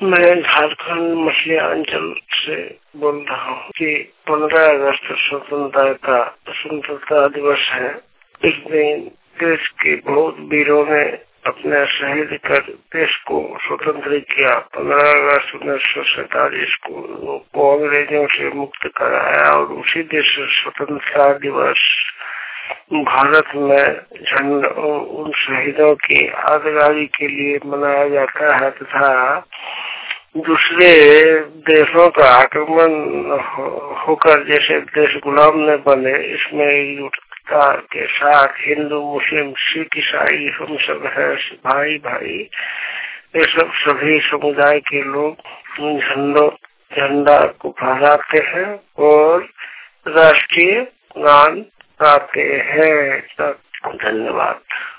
मैं झारखंड मछलिया अंचल से बोल रहा हूँ कि 15 अगस्त स्वतंत्रता दिवस है। इस दिन देश के बहुत वीरों ने अपने शहीद कर देश को स्वतंत्र किया। 15 अगस्त 1947 को अंग्रेजों से मुक्त कराया और उसी दिन से स्वतंत्रता दिवस भारत में उन शहीदों की यादगारी के लिए मनाया जाता है तथा दूसरे देशों का आक्रमण होकर जैसे देश गुलाम न बने, इसमें एकजुटता के साथ हिंदू, मुस्लिम, सिख, ईसाई हम सब है भाई भाई। ये सब सभी समुदाय के लोग झंडा को फहराते हैं और राष्ट्रीय गान गाते हैं। धन्यवाद।